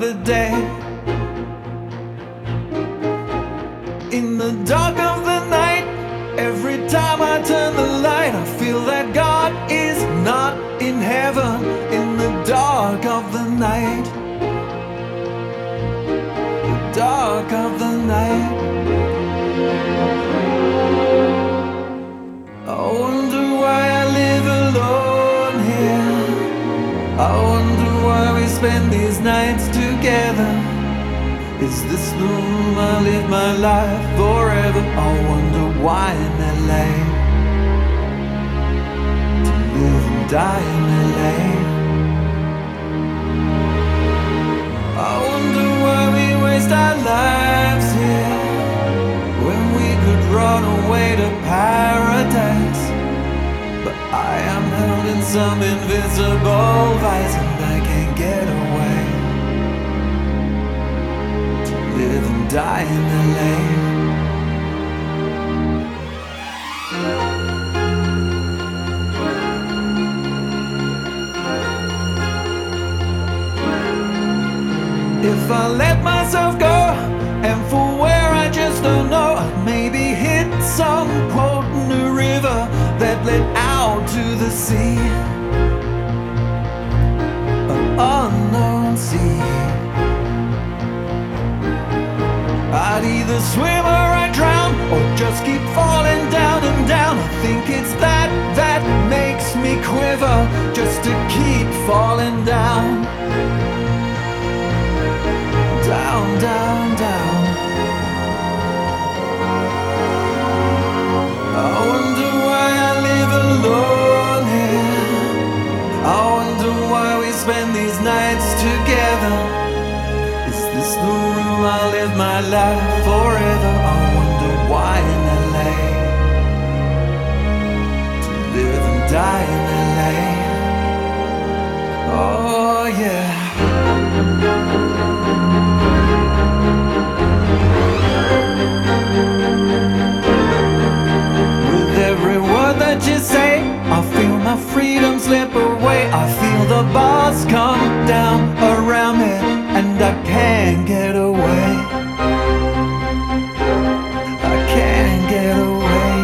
the day. In the dark of the night, every time I turn the light, I feel that God is not in heaven. In the dark of the night, the dark of the night, I wonder why I live alone here. I wonder why we spend these nights together. Is this the room I live my life forever? I wonder why in LA, to live and die in LA. I wonder why we waste our lives here when we could run away to paradise. But I am held in some invisible vice and I can't get away. Live and die in LA. If I let myself go and for where I just don't know, I'd maybe hit some quote in a river that led out to the sea, an unknown sea. I'd either swim or I'd drown, or just keep falling down and down. I think it's that makes me quiver, just to keep falling down. Down, down, down. I wonder why I live alone here. I wonder why we spend these nights together. Is this the room I live my life forever? I wonder why in LA, to live and die in LA. Oh yeah. With every word that you say, I feel my freedom slip away. I feel the bars come down around me and I can't get away. I can't get away.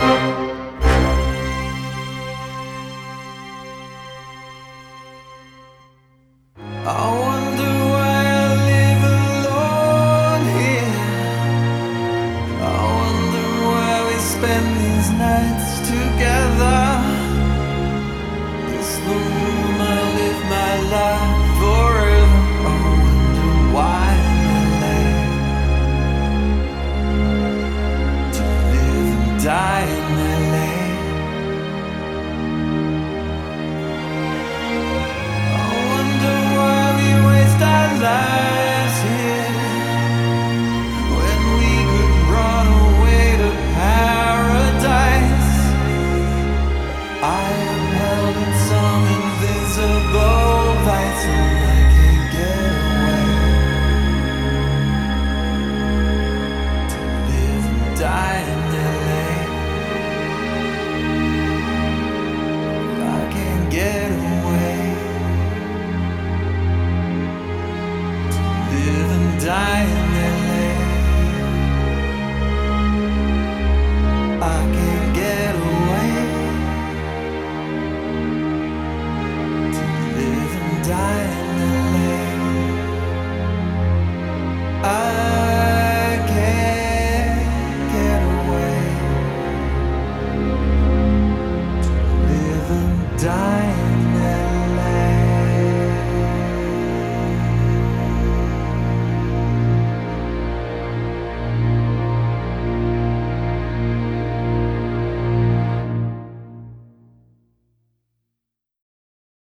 I wonder why I live alone here. I wonder why we spend these nights together. It's the room I live my life forever. I wonder why in LA, to live and die in LA. I wonder why we waste our lives here when we could run away to paradise. I am held in some invisible vice and I can't get away. To live and die in LA, I can't get away. To live and die in